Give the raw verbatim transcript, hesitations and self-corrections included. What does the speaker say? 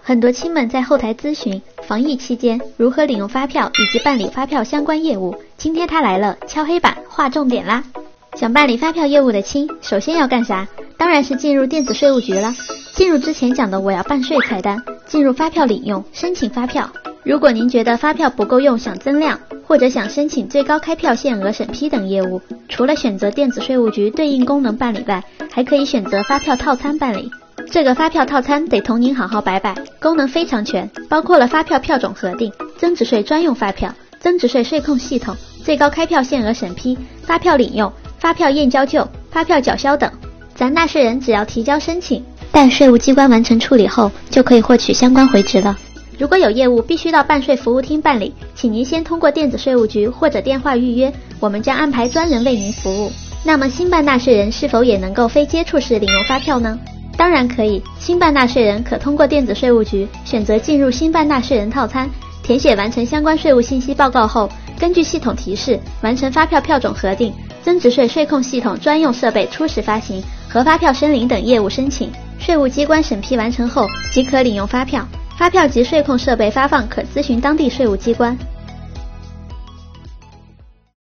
很多亲们在后台咨询防疫期间如何领用发票以及办理发票相关业务，今天他来了，敲黑板划重点啦！想办理发票业务的亲，首先要干啥？当然是进入电子税务局了。进入之前讲的我要办税菜单，进入发票领用，申请发票。如果您觉得发票不够用，想增量，或者想申请最高开票限额审批等业务，除了选择电子税务局对应功能办理外，还可以选择发票套餐办理。这个发票套餐得同您好好摆摆，功能非常全，包括了发票票种核定、增值税专用发票、增值税税控系统、最高开票限额审批、发票领用、发票验交旧、发票缴销等。咱纳税人只要提交申请，待税务机关完成处理后，就可以获取相关回执了。如果有业务必须到办税服务厅办理，请您先通过电子税务局或者电话预约，我们将安排专人为您服务。那么新办纳税人是否也能够非接触式领用发票呢？当然可以，新办纳税人可通过电子税务局选择进入新办纳税人套餐，填写完成相关税务信息报告后，根据系统提示完成发票票种核定、增值税税控系统专用设备初始发行和发票申领等业务申请，税务机关审批完成后即可领用发票。发票及税控设备发放可咨询当地税务机关。